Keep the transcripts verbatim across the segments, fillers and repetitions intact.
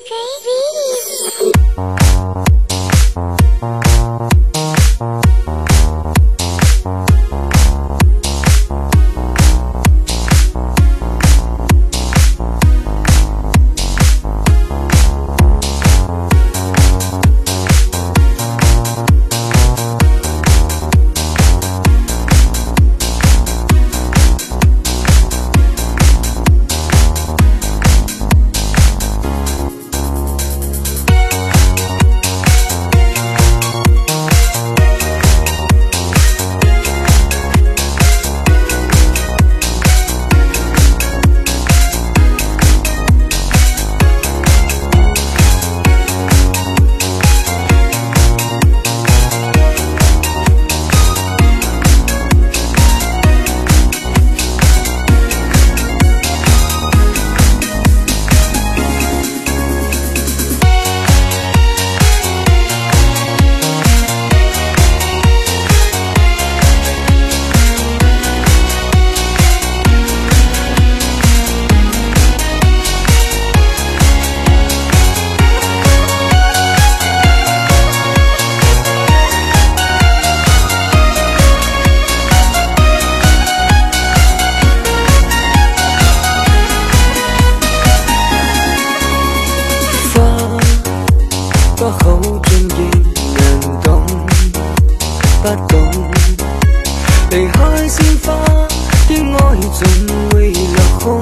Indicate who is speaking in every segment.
Speaker 1: 花好盡亦能懂，不懂離開鮮花的愛總會落空，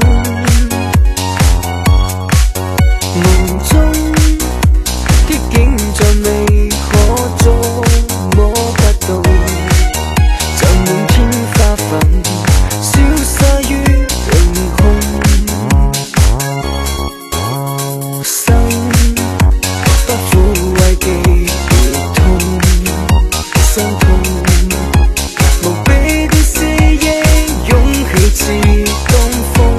Speaker 1: 夢中的景象未可捉摸不到，就滿天花粉消失於凌空。心不苦慰記別痛，傷痛無比的思憶湧起似東風。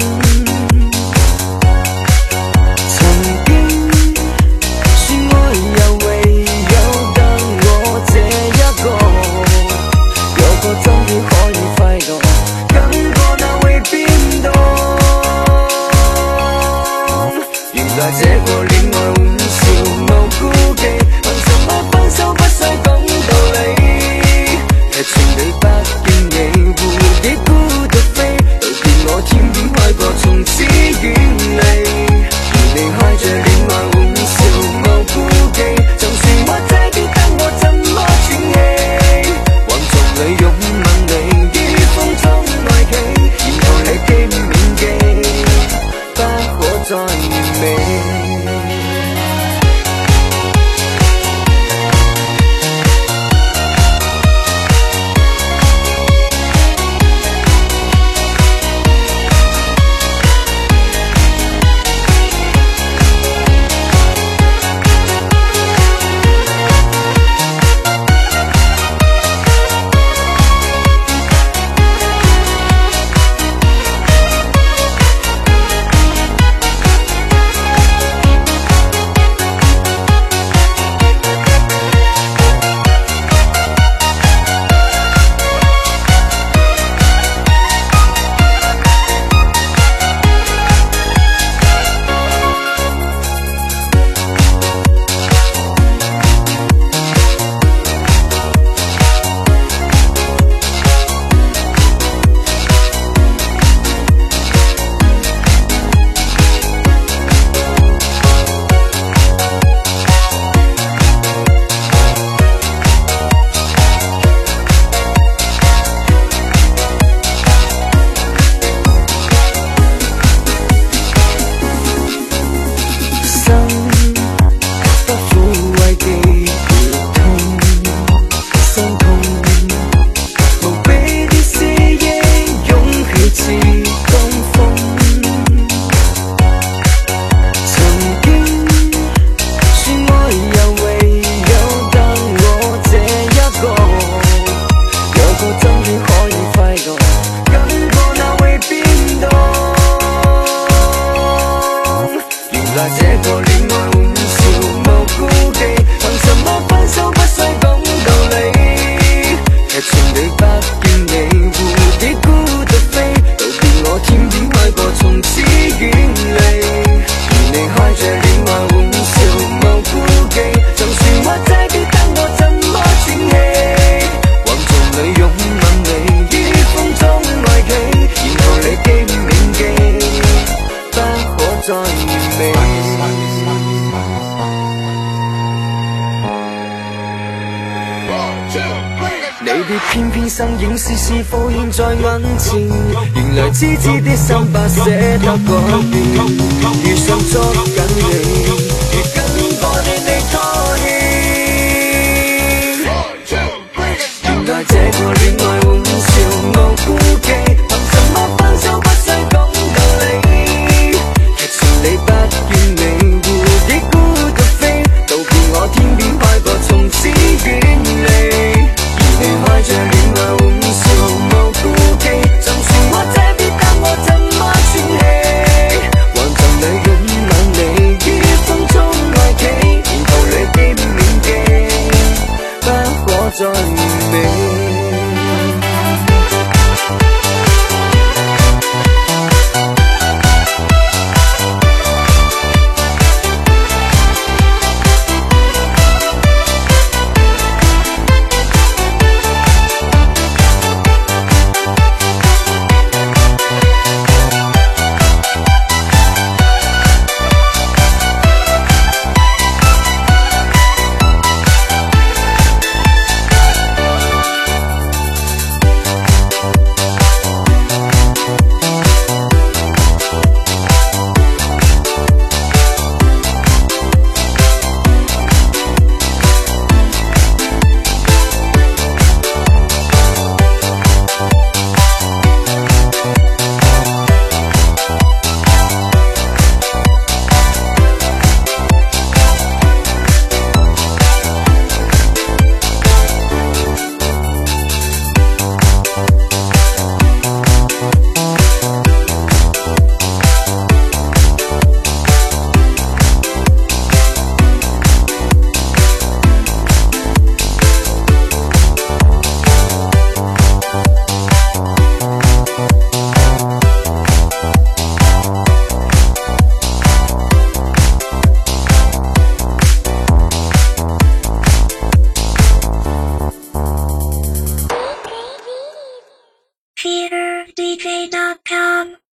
Speaker 1: 曾經說愛又唯有得我這一個，有個終於可以快樂，感覺那會變動。原來這個戀愛玩笑無顧忌，憑什麼分手不需講道理？劇情裏不經意，蝴蝶孤獨飛，道別我天邊開過，從此遠離。而離開這戀愛玩笑無顧忌，就算我這啲得我怎麼喘氣？橫從裏擁吻你，於風中愛企，然後歷經銘記，不可再完美。這個戀愛玩笑無顧忌，憑什麼分手不需講道理？劇情裏不見你，蝴蝶孤獨飛，道別我天邊開過，從此遠離。而離開這戀愛玩笑偏偏身影丝丝浮現在眼前，原來痴痴的心不捨得改變，遇上捉緊你。